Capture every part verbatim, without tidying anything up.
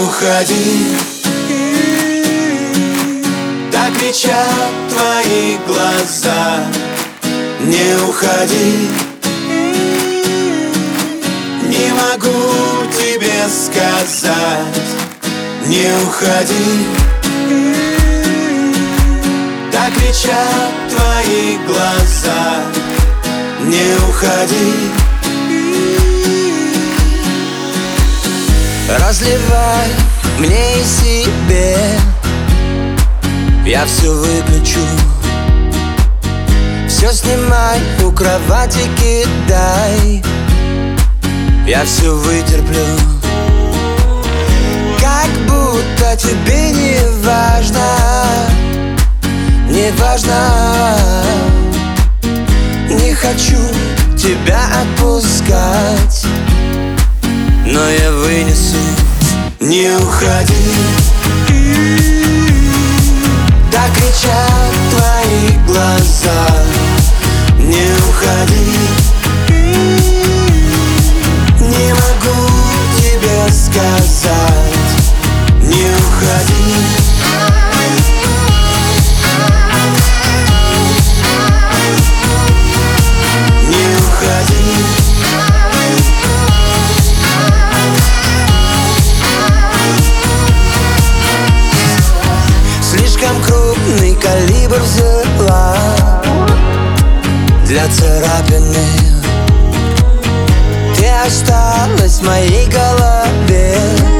уходи. Так кричат твои глаза. Не уходи. Не могу тебе сказать. Не уходи. Так кричат твои глаза. Не уходи. Разливай мне и себе. Я все выключу. Все снимай, у кровати кидай. Я все вытерплю. Как будто тебе не важно. Не важно. Не хочу тебя отпускать, но я вынесу. Не уходи. Так кричат твои глаза. Не уходи. Не могу тебе сказать. Не уходи. Не уходи. Слишком крупный калибр взяла для царапины. Ты осталась в моей голове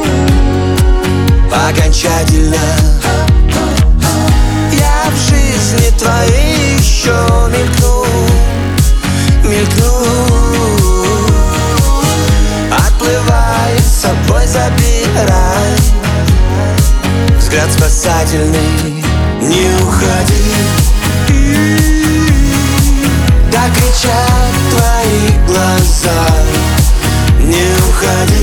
окончательно. Я в жизни твоей еще мелькну, мелькну. Отплывай, с собой забирай взгляд спасательный. Не уходи. Так кричат твои глаза. Не уходи.